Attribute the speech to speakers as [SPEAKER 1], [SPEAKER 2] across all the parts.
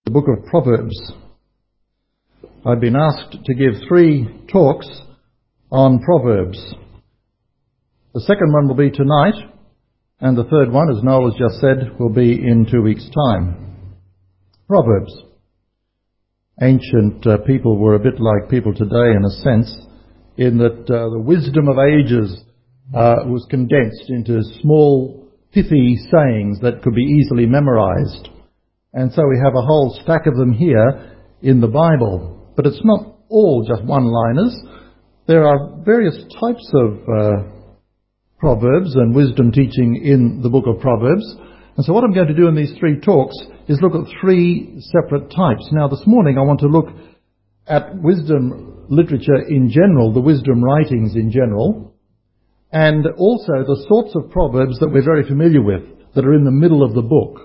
[SPEAKER 1] The book of Proverbs. I've been asked to give 3 talks on Proverbs. The second one will be tonight, and the third one, as Noel has just said, will be in 2 weeks' time. Proverbs. Ancient people were a bit like people today in a sense, in that the wisdom of ages was condensed into small, pithy sayings that could be easily memorized. And so we have a whole stack of them here in the Bible. But it's not all just one-liners. There are various types of proverbs and wisdom teaching in the book of Proverbs. And so what I'm going to do in these 3 talks is look at 3 separate types. Now this morning I want to look at wisdom literature in general, the wisdom writings in general, and also the sorts of proverbs that we're very familiar with that are in the middle of the book.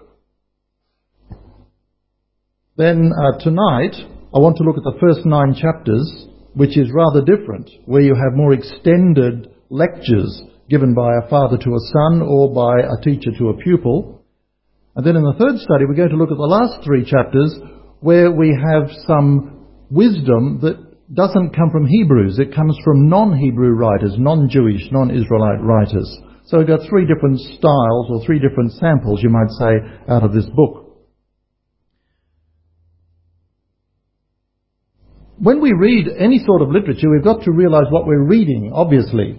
[SPEAKER 1] Then tonight, I want to look at the first 9 chapters, which is rather different, where you have more extended lectures given by a father to a son or by a teacher to a pupil. And then in the third study, we're going to look at the last 3 chapters, where we have some wisdom that doesn't come from Hebrews. It comes from non-Hebrew writers, non-Jewish, non-Israelite writers. So we've got 3 different styles, or 3 different samples, you might say, out of this book. When we read any sort of literature, we've got to realize what we're reading, obviously.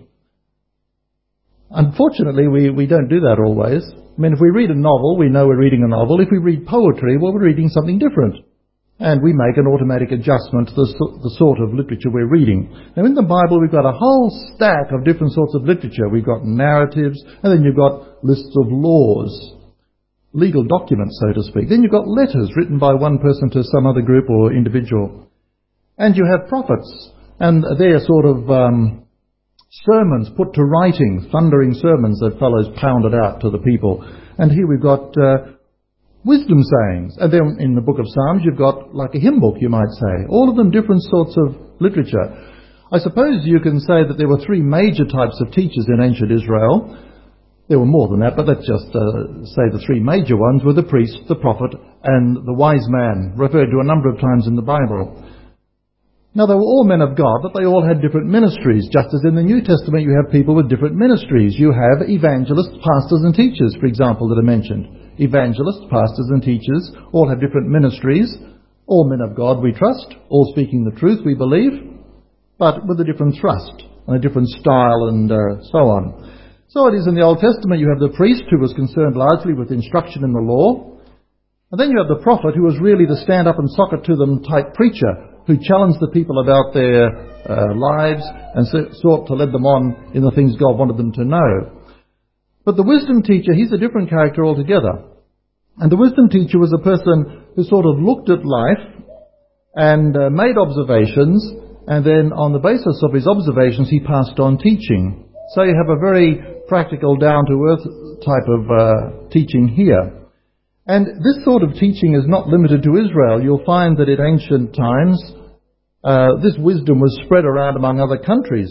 [SPEAKER 1] Unfortunately, we don't do that always. I mean, if we read a novel, we know we're reading a novel. If we read poetry, well, we're reading something different. And we make an automatic adjustment to the sort of literature we're reading. Now, in the Bible, we've got a whole stack of different sorts of literature. We've got narratives, and then you've got lists of laws, legal documents, so to speak. Then you've got letters written by one person to some other group or individual. And you have prophets, and they're sort of sermons put to writing, thundering sermons that fellows pounded out to the people. And here we've got wisdom sayings. And then in the book of Psalms, you've got like a hymn book, you might say. All of them different sorts of literature. I suppose you can say that there were 3 major types of teachers in ancient Israel. There were more than that, but let's just say the 3 major ones were the priest, the prophet, and the wise man, referred to a number of times in the Bible. Now, they were all men of God, but they all had different ministries. Just as in the New Testament, you have people with different ministries. You have evangelists, pastors, and teachers, for example, that are mentioned. Evangelists, pastors, and teachers all have different ministries. All men of God, we trust. All speaking the truth, we believe. But with a different thrust and a different style and so on. So it is in the Old Testament. You have the priest, who was concerned largely with instruction in the law. And then you have the prophet, who was really the stand-up-and-sock-it-to-them type preacher, who challenged the people about their lives and sought to lead them on in the things God wanted them to know. But the wisdom teacher, he's a different character altogether. And the wisdom teacher was a person who sort of looked at life and made observations, and then on the basis of his observations, he passed on teaching. So you have a very practical, down-to-earth type of teaching here. And this sort of teaching is not limited to Israel. You'll find that in ancient times, this wisdom was spread around among other countries.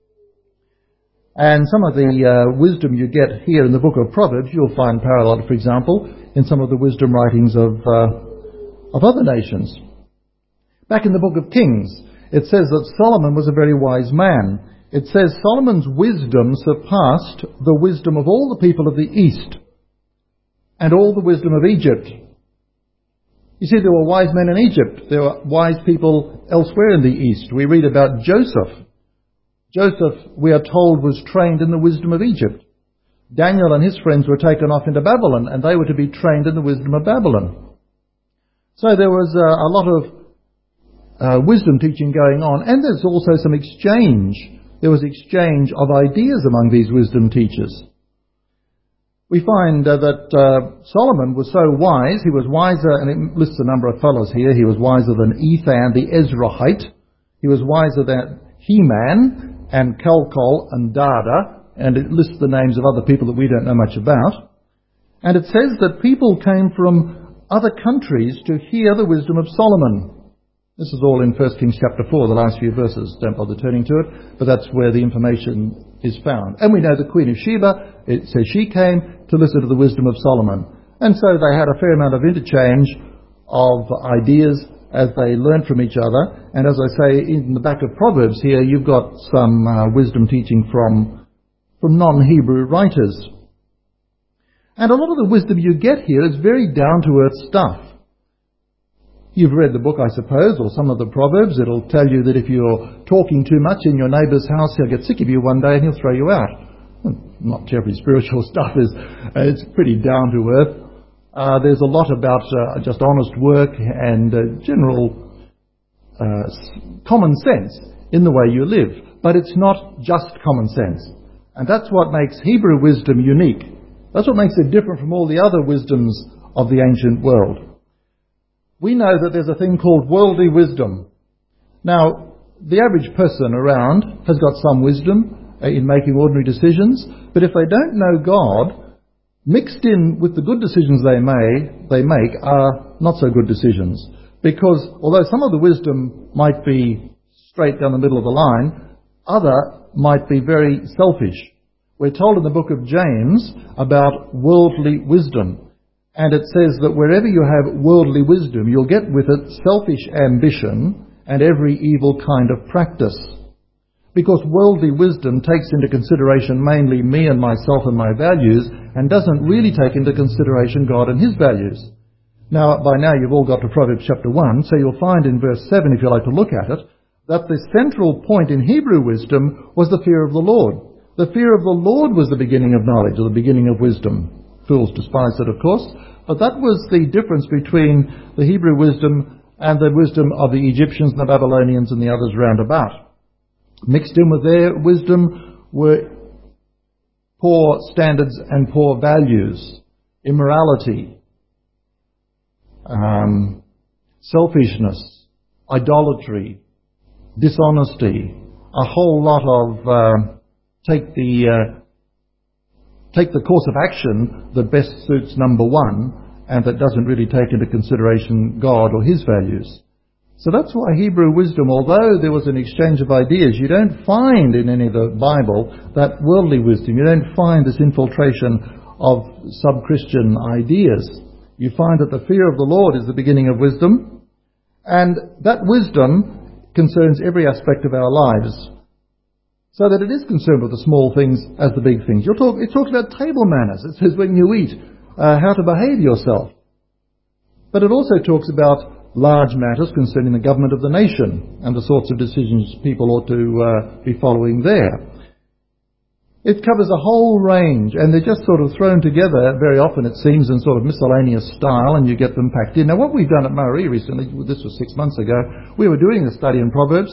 [SPEAKER 1] And some of the wisdom you get here in the book of Proverbs, you'll find paralleled, for example, in some of the wisdom writings of other nations. Back in the book of Kings, it says that Solomon was a very wise man. It says Solomon's wisdom surpassed the wisdom of all the people of the East, and all the wisdom of Egypt. You see, there were wise men in Egypt. There were wise people elsewhere in the East. We read about Joseph. Joseph, we are told, was trained in the wisdom of Egypt. Daniel and his friends were taken off into Babylon, and they were to be trained in the wisdom of Babylon. So there was a lot of wisdom teaching going on, and there's also some exchange. There was exchange of ideas among these wisdom teachers. We find that Solomon was so wise, he was wiser, and it lists a number of fellows here. He was wiser than Ethan the Ezrahite. He was wiser than Heman and Calcol and Dada, and it lists the names of other people that we don't know much about. And it says that people came from other countries to hear the wisdom of Solomon. This is all in 1 Kings chapter 4, the last few verses. Don't bother turning to it, but that's where the information is found. And we know the Queen of Sheba, it says she came to listen to the wisdom of Solomon. And so they had a fair amount of interchange of ideas as they learn from each other. And as I say, in the back of Proverbs here, you've got some wisdom teaching from non-Hebrew writers. And a lot of the wisdom you get here is very down-to-earth stuff. You've read the book, I suppose, or some of the Proverbs. It'll tell you that if you're talking too much in your neighbour's house, he'll get sick of you one day and he'll throw you out. Not terribly spiritual stuff. It's pretty down-to-earth. There's a lot about just honest work and general common sense in the way you live. But it's not just common sense. And that's what makes Hebrew wisdom unique. That's what makes it different from all the other wisdoms of the ancient world. We know that there's a thing called worldly wisdom. Now, the average person around has got some wisdom in making ordinary decisions, but if they don't know God, mixed in with the good decisions they make are not so good decisions. Because although some of the wisdom might be straight down the middle of the line, other might be very selfish. We're told in the book of James about worldly wisdom. And it says that wherever you have worldly wisdom, you'll get with it selfish ambition and every evil kind of practice. Because worldly wisdom takes into consideration mainly me and myself and my values and doesn't really take into consideration God and His values. Now, by now you've all got to Proverbs chapter 1, so you'll find in verse 7, if you like to look at it, that the central point in Hebrew wisdom was the fear of the Lord. The fear of the Lord was the beginning of knowledge, or the beginning of wisdom. Fools despise it, of course, but that was the difference between the Hebrew wisdom and the wisdom of the Egyptians and the Babylonians and the others round about. Mixed in with their wisdom were poor standards and poor values, immorality, selfishness, idolatry, dishonesty, a whole lot of take the course of action that best suits number one and that doesn't really take into consideration God or His values. So that's why Hebrew wisdom, although there was an exchange of ideas, you don't find in any of the Bible that worldly wisdom. You don't find this infiltration of sub-Christian ideas. You find that the fear of the Lord is the beginning of wisdom, and that wisdom concerns every aspect of our lives, so that it is concerned with the small things as the big things. It talks about table manners. It says when you eat, how to behave yourself. But it also talks about large matters concerning the government of the nation and the sorts of decisions people ought to be following there. It covers a whole range, and they're just sort of thrown together very often, it seems, in sort of miscellaneous style, and you get them packed in. Now, what we've done at Murray recently, this was 6 months ago, we were doing a study in Proverbs.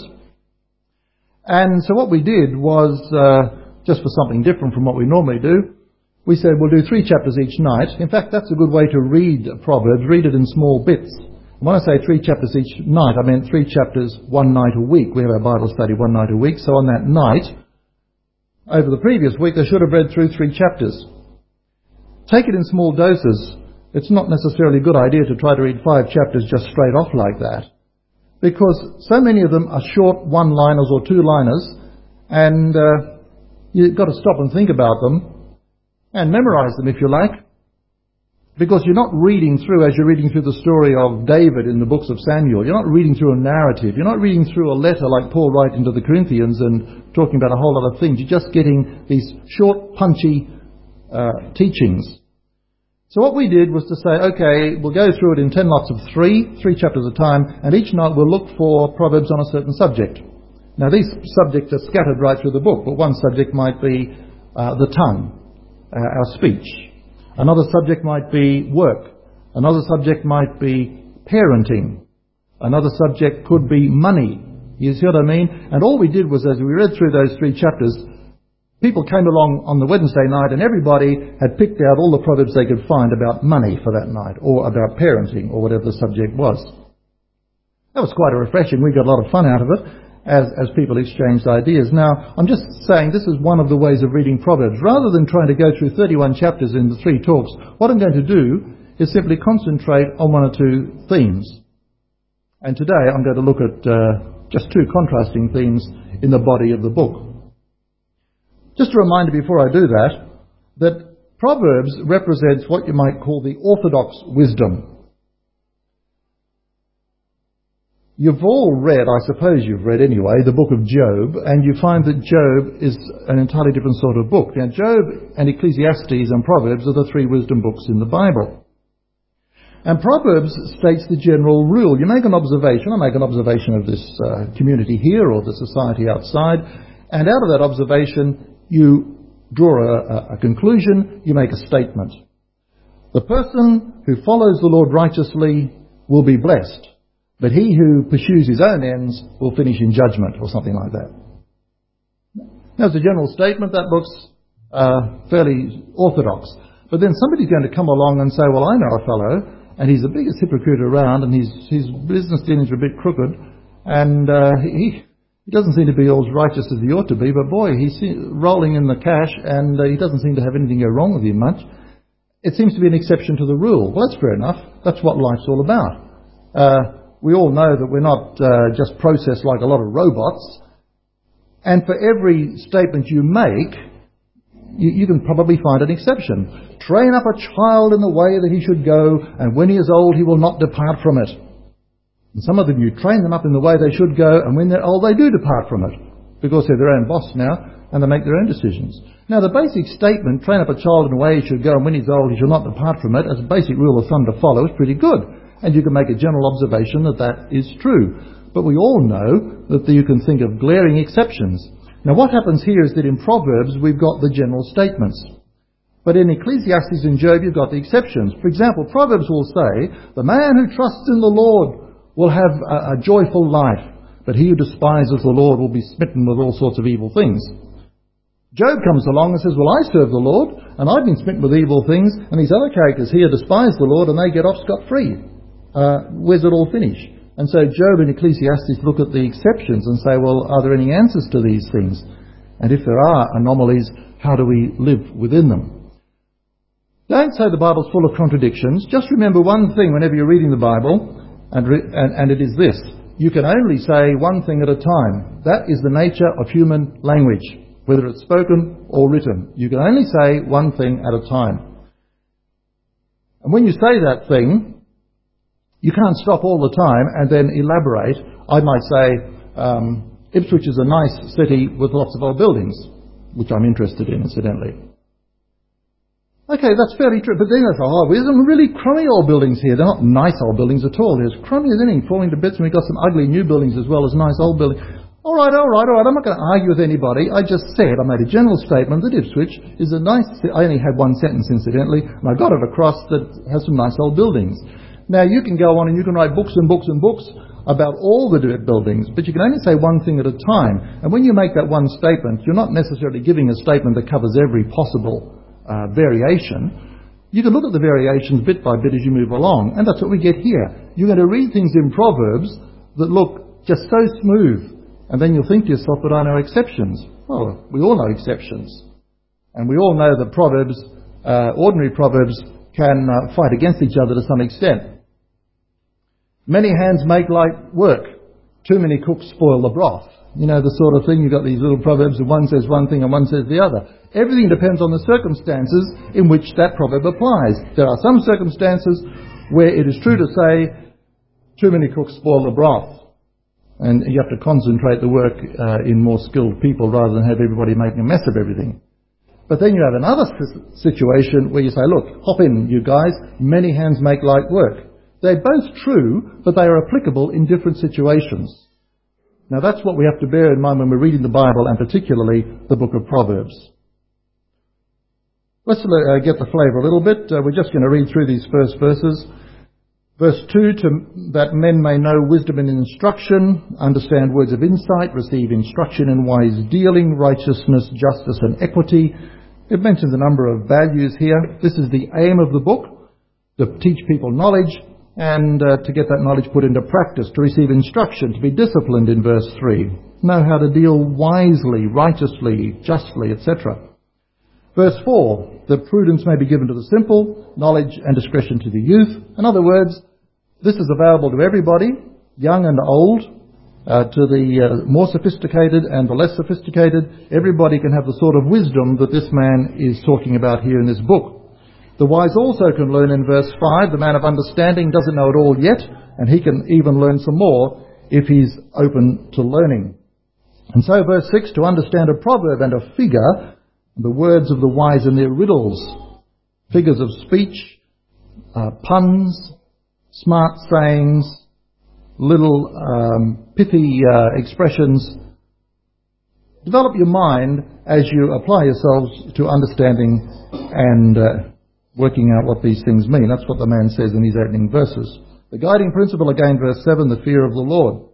[SPEAKER 1] And so what we did was, just for something different from what we normally do, we said we'll do 3 chapters each night. In fact, that's a good way to read Proverbs. Read it in small bits. When I say 3 chapters each night, I meant 3 chapters one night a week. We have our Bible study one night a week. So on that night, over the previous week, I should have read through 3 chapters. Take it in small doses. It's not necessarily a good idea to try to read 5 chapters just straight off like that, because so many of them are short one-liners or two-liners, and you've got to stop and think about them and memorize them if you like, because you're not reading through as you're reading through the story of David in the books of Samuel. You're not reading through a narrative. You're not reading through a letter like Paul writing to the Corinthians and talking about a whole lot of things. You're just getting these short, punchy teachings. So what we did was to say, okay, we'll go through it in 10 lots of 3 chapters at a time, and each night we'll look for Proverbs on a certain subject. Now these subjects are scattered right through the book, but one subject might be the tongue, our speech. Another subject might be work. Another subject might be parenting. Another subject could be money. You see what I mean? And all we did was, as we read through those 3 chapters, people came along on the Wednesday night and everybody had picked out all the proverbs they could find about money for that night, or about parenting, or whatever the subject was. That was quite refreshing. We got a lot of fun out of it as people exchanged ideas. Now, I'm just saying this is one of the ways of reading Proverbs. Rather than trying to go through 31 chapters in the 3 talks, what I'm going to do is simply concentrate on 1 or 2 themes. And today I'm going to look at just 2 contrasting themes in the body of the book. Just a reminder before I do that Proverbs represents what you might call the orthodox wisdom. You've all read, I suppose you've read anyway, the book of Job, and you find that Job is an entirely different sort of book. Now, Job and Ecclesiastes and Proverbs are the three wisdom books in the Bible. And Proverbs states the general rule. You make an observation, I make an observation of this community here or the society outside, and out of that observation you draw a conclusion, you make a statement. The person who follows the Lord righteously will be blessed, but he who pursues his own ends will finish in judgment, or something like that. That's a general statement. That looks fairly orthodox. But then somebody's going to come along and say, well, I know a fellow, and he's the biggest hypocrite around, and his business dealings are a bit crooked, and he doesn't seem to be all as righteous as he ought to be, but boy, he's rolling in the cash, and he doesn't seem to have anything go wrong with him much. It seems to be an exception to the rule. Well, that's fair enough. That's what life's all about. We all know that we're not just processed like a lot of robots, and for every statement you make, you can probably find an exception. Train up a child in the way that he should go, and when he is old he will not depart from it. And some of them, you train them up in the way they should go, and when they're old they do depart from it, because they're their own boss now, and they make their own decisions. Now the basic statement, train up a child in the way he should go, and when he's old he shall not depart from it, as a basic rule of thumb to follow, is pretty good. And you can make a general observation that that is true. But we all know that you can think of glaring exceptions. Now what happens here is that in Proverbs we've got the general statements. But in Ecclesiastes and Job you've got the exceptions. For example, Proverbs will say, the man who trusts in the Lord will have a joyful life, but he who despises the Lord will be smitten with all sorts of evil things. Job comes along and says, well, I serve the Lord, and I've been smitten with evil things, and these other characters here despise the Lord, and they get off scot-free. Where's it all finish? And so Job and Ecclesiastes look at the exceptions and say, well, are there any answers to these things? And if there are anomalies, how do we live within them? Don't say the Bible's full of contradictions. Just remember one thing whenever you're reading the Bible, and it is this. You can only say one thing at a time. That is the nature of human language, whether it's spoken or written. You can only say one thing at a time. And when you say that thing, you can't stop all the time and then elaborate. I might say, Ipswich is a nice city with lots of old buildings, which I'm interested in, incidentally. Okay, that's fairly true. But then I thought, there's some really crummy old buildings here. They're not nice old buildings at all. They're as crummy as anything, falling to bits, and we've got some ugly new buildings as well as nice old buildings. All right. I'm not going to argue with anybody. I just said, I made a general statement that Ipswich is a nice city. I only had one sentence, incidentally, and I got it across that has some nice old buildings. Now, you can go on and you can write books and books and books about all the buildings, but you can only say one thing at a time. And when you make that one statement, you're not necessarily giving a statement that covers every possible variation. You can look at the variations bit by bit as you move along, and that's what we get here. You're going to read things in Proverbs that look just so smooth, and then you'll think to yourself, but are there exceptions? Well, we all know exceptions. And we all know that Proverbs, ordinary Proverbs, can fight against each other to some extent. Many hands make light work. Too many cooks spoil the broth. You know, the sort of thing, you've got these little proverbs and one says one thing and one says the other. Everything depends on the circumstances in which that proverb applies. There are some circumstances where it is true to say, too many cooks spoil the broth. And you have to concentrate the work in more skilled people rather than have everybody making a mess of everything. But then you have another situation where you say, look, hop in, you guys, many hands make light work. They're both true, but they are applicable in different situations. Now that's what we have to bear in mind when we're reading the Bible, and particularly the book of Proverbs. Let's get the flavour a little bit. We're just going to read through these first verses. Verse 2, that men may know wisdom and instruction, understand words of insight, receive instruction in wise dealing, righteousness, justice and equity. It mentions a number of values here. This is the aim of the book, to teach people knowledge and to get that knowledge put into practice, to receive instruction, to be disciplined in verse 3, know how to deal wisely, righteously, justly, etc. Verse 4, that prudence may be given to the simple, knowledge and discretion to the youth. In other words, this is available to everybody, young and old, to the more sophisticated and the less sophisticated. Everybody can have the sort of wisdom that this man is talking about here in this book. The wise also can learn in verse 5. The man of understanding doesn't know it all yet, and he can even learn some more if he's open to learning. And so verse 6, to understand a proverb and a figure, the words of the wise and their riddles, figures of speech, puns, smart sayings, little pithy expressions. Develop your mind as you apply yourselves to understanding and working out what these things mean. That's what the man says in these opening verses. The guiding principle, again, verse 7, the fear of the Lord.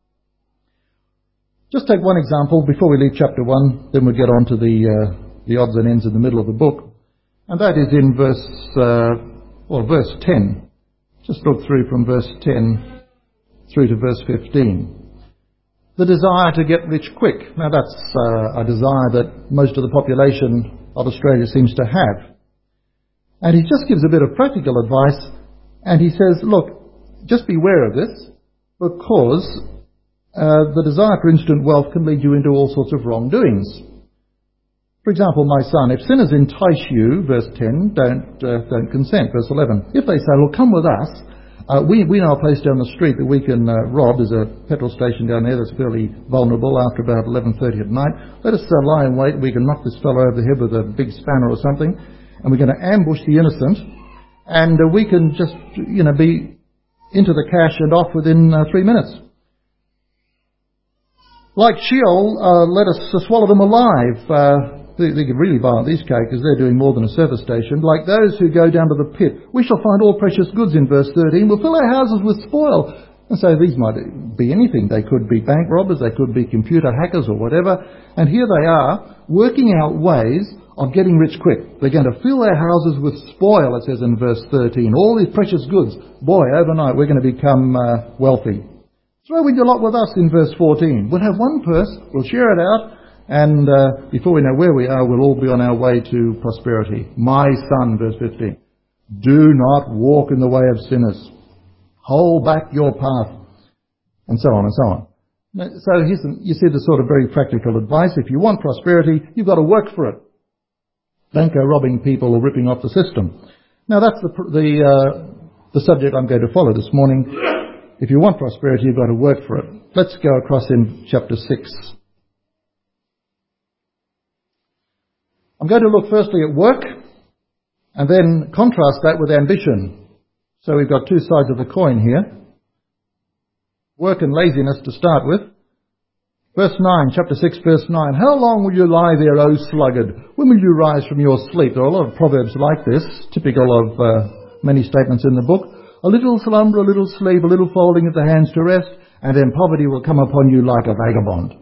[SPEAKER 1] Just take one example before we leave chapter 1, then we'll get on to the odds and ends in the middle of the book. And that is in verse 10. Just look through from verse 10 through to verse 15. The desire to get rich quick. Now that's a desire that most of the population of Australia seems to have. And he just gives a bit of practical advice, and he says, look, just beware of this, because the desire for instant wealth can lead you into all sorts of wrongdoings. For example, my son, if sinners entice you, verse 10, don't consent. Verse 11, if they say, well, come with us, we know a place down the street that we can rob. There's a petrol station down there that's fairly vulnerable after about 11:30 at night. Let us lie in wait. We can knock this fellow over the head with a big spanner or something, and we're going to ambush the innocent, and we can just, be into the cash and off within 3 minutes. Like Sheol, let us swallow them alive. They get really violent, these characters. They're doing more than a surface station. Like those who go down to the pit, we shall find all precious goods in verse 13. We'll fill our houses with spoil. And so these might be anything. They could be bank robbers, they could be computer hackers or whatever. And here they are, working out ways of getting rich quick. They're going to fill their houses with spoil, it says in verse 13. All these precious goods. Boy, overnight we're going to become wealthy. Throw in your lot with us in verse 14. We'll have one purse, we'll share it out, and before we know where we are, we'll all be on our way to prosperity. My son, verse 15, do not walk in the way of sinners. Hold back your path. And so on and so on. So you see the sort of very practical advice. If you want prosperity, you've got to work for it. Don't go robbing people or ripping off the system. Now that's the subject I'm going to follow this morning. If you want prosperity, you've got to work for it. Let's go across in chapter 6. I'm going to look firstly at work and then contrast that with ambition. So we've got two sides of the coin here. Work and laziness to start with. Verse 9, chapter 6, verse 9. How long will you lie there, O sluggard? When will you rise from your sleep? There are a lot of proverbs like this, typical of many statements in the book. A little slumber, a little sleep, a little folding of the hands to rest, and then poverty will come upon you like a vagabond.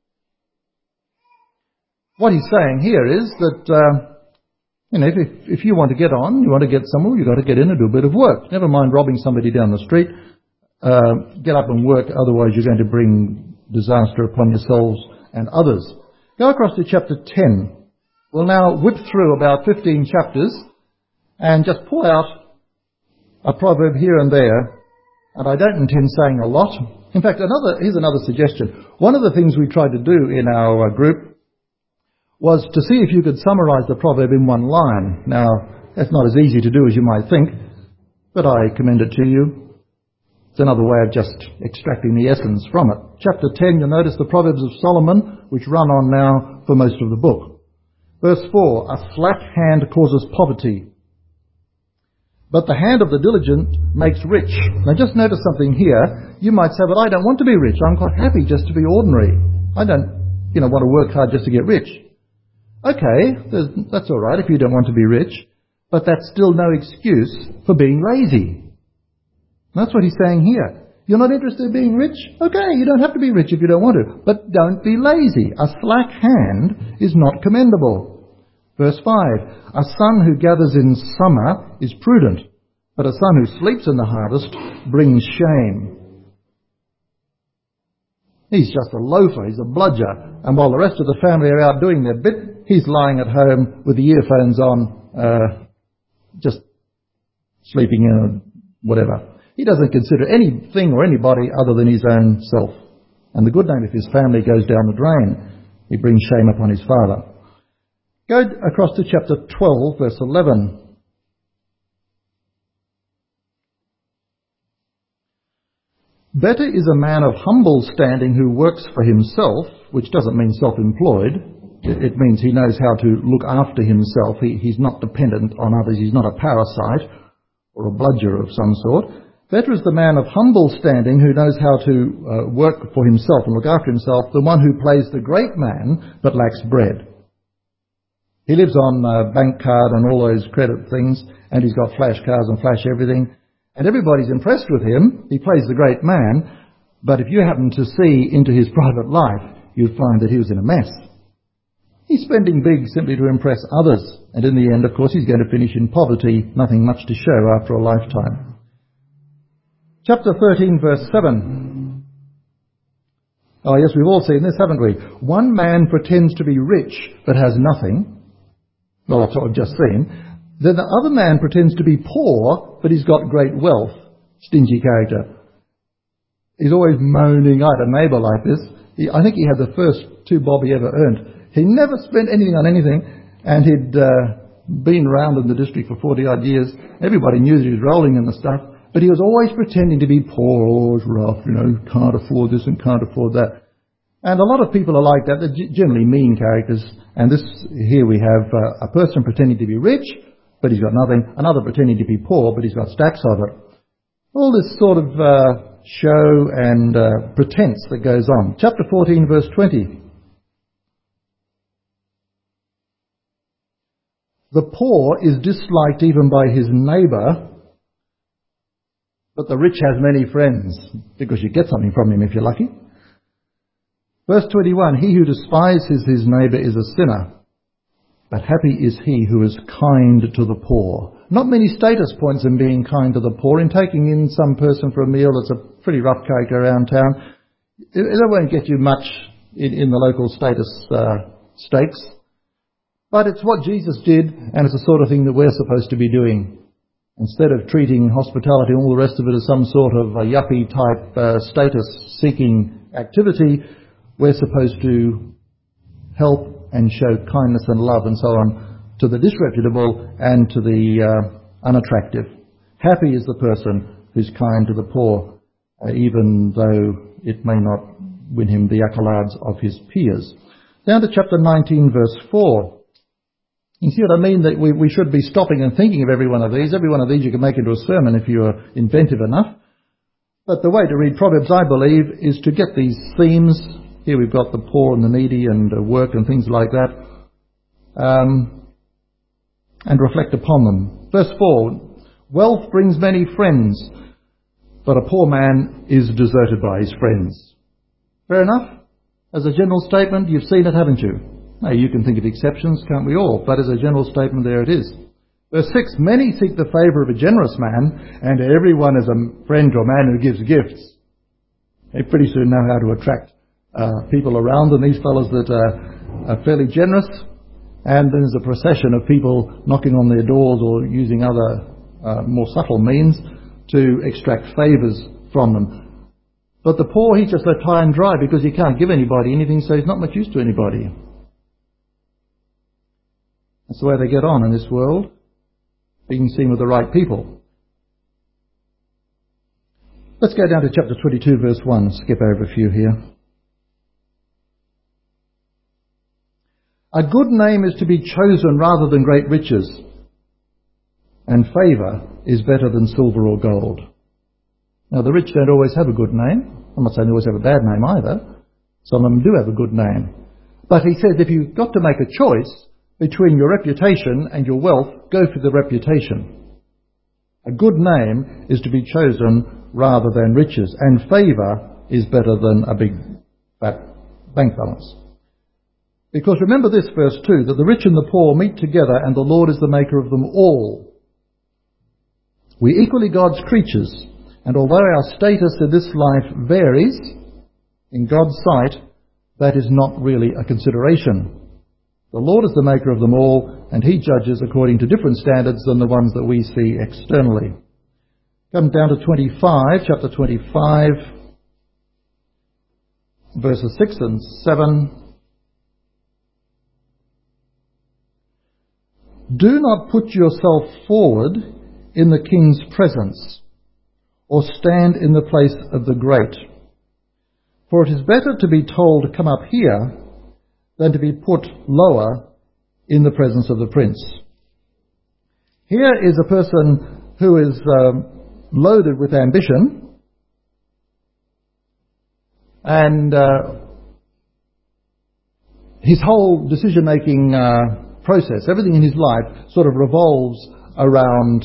[SPEAKER 1] What he's saying here is that, if you want to get on, you want to get somewhere, you've got to get in and do a bit of work. Never mind robbing somebody down the street. Get up and work, otherwise you're going to bring disaster upon yourselves and others. Go across to chapter 10. We'll now whip through about 15 chapters and just pull out a proverb here and there. And I don't intend saying a lot. In fact, here's another suggestion. One of the things we tried to do in our group was to see if you could summarize the proverb in one line. Now, that's not as easy to do as you might think, but I commend it to you. It's another way of just extracting the essence from it. Chapter 10, you'll notice the Proverbs of Solomon, which run on now for most of the book. Verse 4, a slack hand causes poverty, but the hand of the diligent makes rich. Now just notice something here. You might say, but I don't want to be rich. I'm quite happy just to be ordinary. I don't, want to work hard just to get rich. Okay, that's all right if you don't want to be rich, but that's still no excuse for being lazy. That's what he's saying here. You're not interested in being rich? Okay, you don't have to be rich if you don't want to, but don't be lazy. A slack hand is not commendable. Verse 5, a son who gathers in summer is prudent, but a son who sleeps in the harvest brings shame. He's just a loafer, he's a bludger, and while the rest of the family are out doing their bit, he's lying at home with the earphones on, just sleeping in or whatever. He doesn't consider anything or anybody other than his own self. And the good name of his family goes down the drain. He brings shame upon his father. Go across to chapter 12, verse 11. Better is a man of humble standing who works for himself, which doesn't mean self-employed. It means he knows how to look after himself. He's not dependent on others. He's not a parasite or a bludger of some sort. Better is the man of humble standing who knows how to work for himself and look after himself than one who plays the great man but lacks bread. He lives on a bank card and all those credit things, and he's got flash cars and flash everything, and everybody's impressed with him. He plays the great man, but if you happen to see into his private life, you'd find that he was in a mess. He's spending big simply to impress others, and in the end, of course, he's going to finish in poverty, nothing much to show after a lifetime. Chapter 13, verse 7. Oh yes, we've all seen this, haven't we? One man pretends to be rich, but has nothing. Well, that's what I've just seen. Then the other man pretends to be poor, but he's got great wealth. Stingy character. He's always moaning. I had a neighbour like this. I think he had the first 2 bob he ever earned. He never spent anything on anything, and he'd been around in the district for 40-odd years. Everybody knew that he was rolling in the stuff, but he was always pretending to be poor, always rough, can't afford this and can't afford that. And a lot of people are like that. They're generally mean characters. And here we have a person pretending to be rich, but he's got nothing. Another pretending to be poor, but he's got stacks of it. All this sort of show and pretense that goes on. Chapter 14, verse 20. The poor is disliked even by his neighbour, but the rich has many friends, because you get something from him if you're lucky. Verse 21, he who despises his neighbour is a sinner, but happy is he who is kind to the poor. Not many status points in being kind to the poor. In taking in some person for a meal that's a pretty rough character around town, it won't get you much in the local status stakes. But it's what Jesus did, and it's the sort of thing that we're supposed to be doing. Instead of treating hospitality and all the rest of it as some sort of a yuppie-type status-seeking activity, we're supposed to help and show kindness and love and so on to the disreputable and to the unattractive. Happy is the person who's kind to the poor, even though it may not win him the accolades of his peers. Down to chapter 19, verse 4. You see what I mean? That we should be stopping and thinking of every one of these. Every one of these you can make into a sermon if you're inventive enough. But the way to read Proverbs, I believe, is to get these themes. Here we've got the poor and the needy and work and things like that, and reflect upon them. Verse 4, wealth brings many friends, but a poor man is deserted by his friends. Fair enough? As a general statement, you've seen it, haven't you? Now, you can think of exceptions, can't we all? But as a general statement, there it is. Verse 6, many seek the favour of a generous man, and everyone is a friend or man who gives gifts. They pretty soon know how to attract people around them, these fellows that are fairly generous, and then there's a procession of people knocking on their doors or using other more subtle means to extract favours from them. But the poor, he's just left high and dry because he can't give anybody anything, so he's not much use to anybody. That's the way they get on in this world, being seen with the right people. Let's go down to chapter 22, verse 1, skip over a few here. A good name is to be chosen rather than great riches, and favour is better than silver or gold. Now, the rich don't always have a good name. I'm not saying they always have a bad name either. Some of them do have a good name. But he says if you've got to make a choice between your reputation and your wealth, go for the reputation. A good name is to be chosen rather than riches, and favour is better than a big fat bank balance. Because remember this, verse 2, that the rich and the poor meet together and the Lord is the maker of them all. We're equally God's creatures, and although our status in this life varies, in God's sight, that is not really a consideration. The Lord is the maker of them all, and He judges according to different standards than the ones that we see externally. Come down to 25, chapter 25, verses 6 and 7. Do not put yourself forward in the king's presence, or stand in the place of the great. For it is better to be told, come up here, than to be put lower in the presence of the prince. Here is a person who is loaded with ambition, and his whole decision-making process, everything in his life, sort of revolves around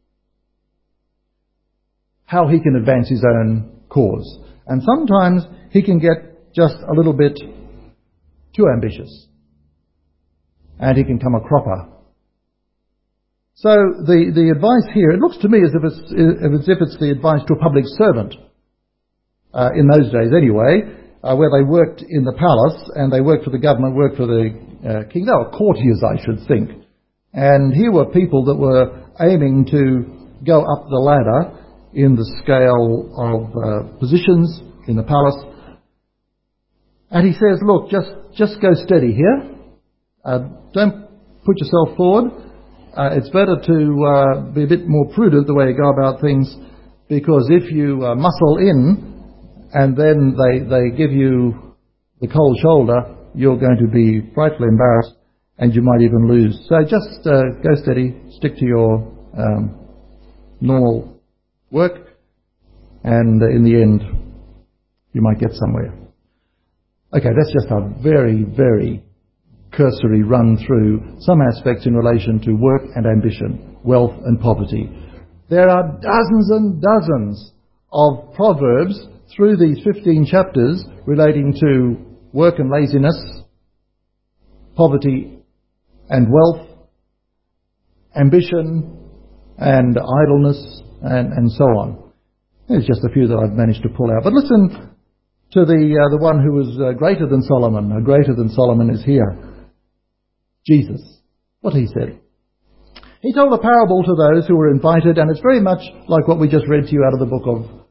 [SPEAKER 1] how he can advance his own cause. And sometimes he can get just a little bit too ambitious, and he can come a cropper. So the advice here, it looks to me as if it's the advice to a public servant, in those days anyway, where they worked in the palace and they worked for the government, worked for the king. They were courtiers, I should think. And here were people that were aiming to go up the ladder in the scale of positions in the palace. And he says, look, just go steady here. Don't put yourself forward. It's better to be a bit more prudent the way you go about things, because if you muscle in and then they give you the cold shoulder, you're going to be frightfully embarrassed and you might even lose. So just go steady, stick to your normal work, and in the end you might get somewhere. Okay, that's just a very, very cursory run through some aspects in relation to work and ambition, wealth and poverty. There are dozens and dozens of proverbs through these 15 chapters relating to work and laziness, poverty and wealth, ambition and idleness, and so on. There's just a few that I've managed to pull out. But listen to the one who was greater than Solomon. Greater than Solomon is here. Jesus. What he said. He told a parable to those who were invited, and it's very much like what we just read to you out of the book of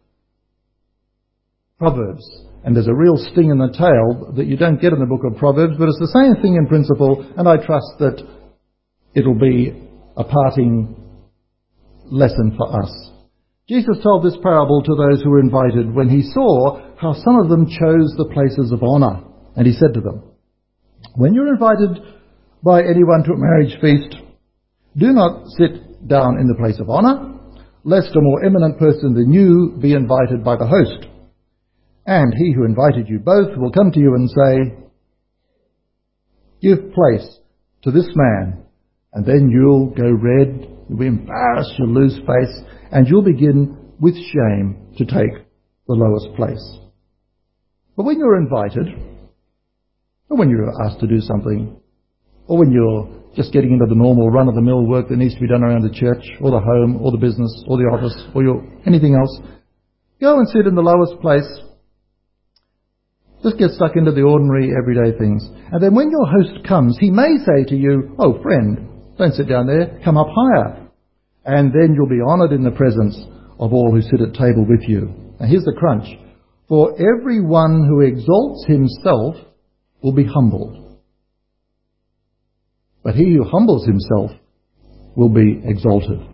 [SPEAKER 1] Proverbs. And there's a real sting in the tail that you don't get in the book of Proverbs, but it's the same thing in principle, and I trust that it'll be a parting lesson for us. Jesus told this parable to those who were invited when he saw how some of them chose the places of honour. And he said to them, when you're invited by anyone to a marriage feast, do not sit down in the place of honour, lest a more eminent person than you be invited by the host. And he who invited you both will come to you and say, give place to this man, and then you'll go red, you'll be embarrassed, you'll lose face, and you'll begin with shame to take the lowest place. But when you're invited, or when you're asked to do something, or when you're just getting into the normal run-of-the-mill work that needs to be done around the church, or the home, or the business, or the office, or anything else, go and sit in the lowest place. Just get stuck into the ordinary, everyday things. And then when your host comes, he may say to you, oh, friend, don't sit down there, come up higher. And then you'll be honoured in the presence of all who sit at table with you. Now here's the crunch. For everyone who exalts himself will be humbled, but he who humbles himself will be exalted.